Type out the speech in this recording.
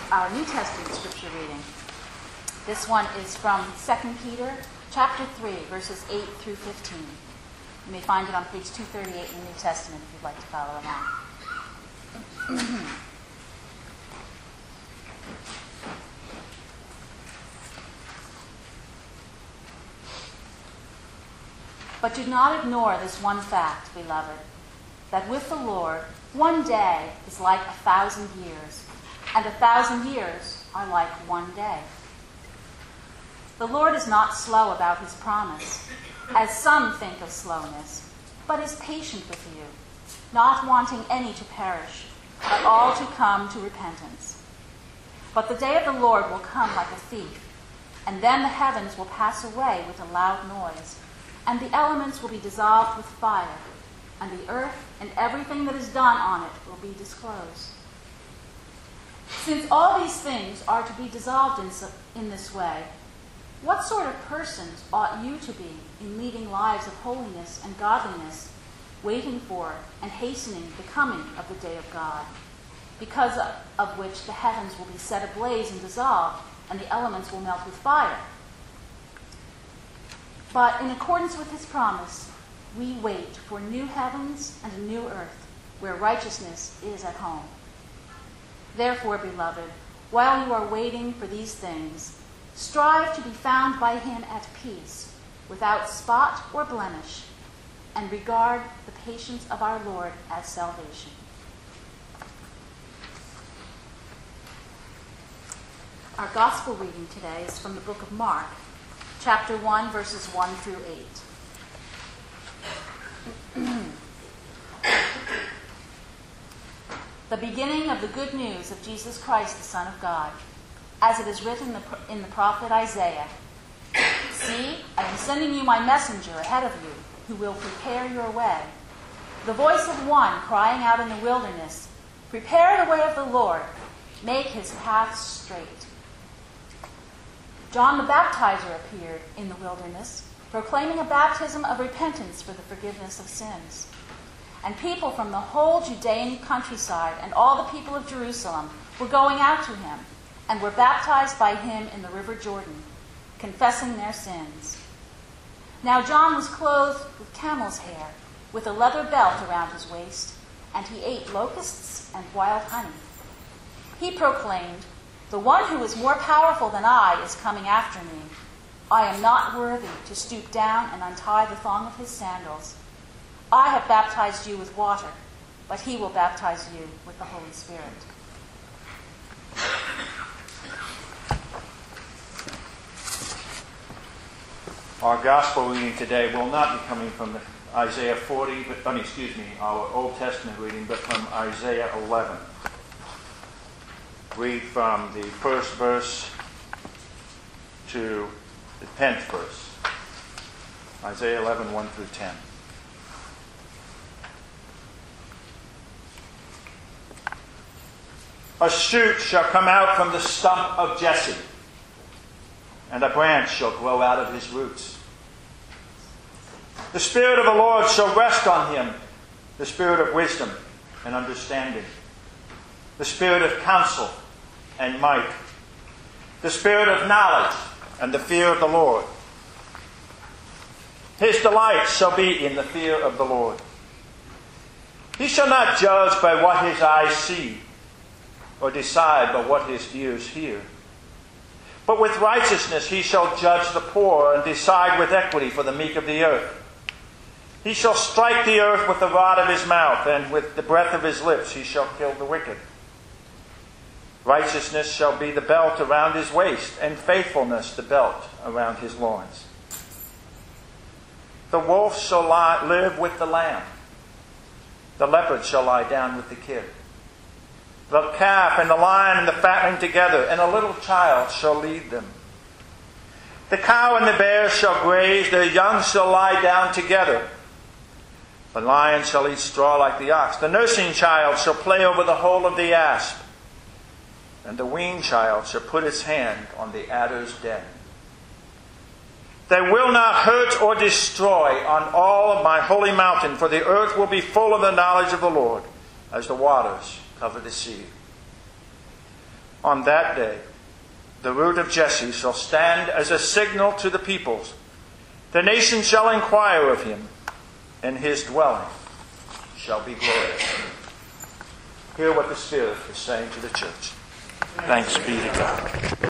our New Testament scripture reading. This one is from 2 Peter chapter 3, verses 8 through 15. You may find it on page 238 in the New Testament if you'd like to follow along. But do not ignore this one fact, beloved, that with the Lord, one day is like 1,000 years, and 1,000 years are like one day. The Lord is not slow about his promise, as some think of slowness, but is patient with you, not wanting any to perish, but all to come to repentance. But the day of the Lord will come like a thief, and then the heavens will pass away with a loud noise, and the elements will be dissolved with fire, and the earth and everything that is done on it will be disclosed. Since all these things are to be dissolved in this way, what sort of persons ought you to be in leading lives of holiness and godliness, waiting for and hastening the coming of the day of God, because of which the heavens will be set ablaze and dissolved, and the elements will melt with fire? But in accordance with his promise, we wait for new heavens and a new earth, where righteousness is at home. Therefore, beloved, while you are waiting for these things, strive to be found by him at peace, without spot or blemish, and regard the patience of our Lord as salvation. Our gospel reading today is from the book of Mark, chapter 1, verses 1 through 8. The beginning of the good news of Jesus Christ, the Son of God, as it is written in the prophet Isaiah. See, I am sending you my messenger ahead of you, who will prepare your way. The voice of one crying out in the wilderness, prepare the way of the Lord, make his paths straight. John the Baptizer appeared in the wilderness, proclaiming a baptism of repentance for the forgiveness of sins. And people from the whole Judean countryside and all the people of Jerusalem were going out to him and were baptized by him in the river Jordan, confessing their sins. Now John was clothed with camel's hair, with a leather belt around his waist, and he ate locusts and wild honey. He proclaimed, the one who is more powerful than I is coming after me. I am not worthy to stoop down and untie the thong of his sandals. I have baptized you with water, but he will baptize you with the Holy Spirit. Our gospel reading today will not be coming from Isaiah 40, our Old Testament reading, but from Isaiah 11. Read from the first verse to the 10th verse. Isaiah 11, 1 through 10. A shoot shall come out from the stump of Jesse, and a branch shall grow out of his roots. The Spirit of the Lord shall rest on him, the Spirit of wisdom and understanding, the Spirit of counsel and might, the Spirit of knowledge and the fear of the Lord. His delight shall be in the fear of the Lord. He shall not judge by what his eyes see, or decide by what his ears hear. But with righteousness he shall judge the poor, and decide with equity for the meek of the earth. He shall strike the earth with the rod of his mouth, and with the breath of his lips he shall kill the wicked. Righteousness shall be the belt around his waist, and faithfulness the belt around his loins. The wolf shall live with the lamb. The leopard shall lie down with the kid. The calf and the lion and the fatling together, and a little child shall lead them. The cow and the bear shall graze, their young shall lie down together. The lion shall eat straw like the ox. The nursing child shall play over the hole of the asp, and the weaned child shall put its hand on the adder's den. They will not hurt or destroy on all of my holy mountain, for the earth will be full of the knowledge of the Lord, as the waters cover the sea. On that day, the root of Jesse shall stand as a signal to the peoples. The nations shall inquire of him, and his dwelling shall be glorious. Hear what the Spirit is saying to the church. Thanks be to God.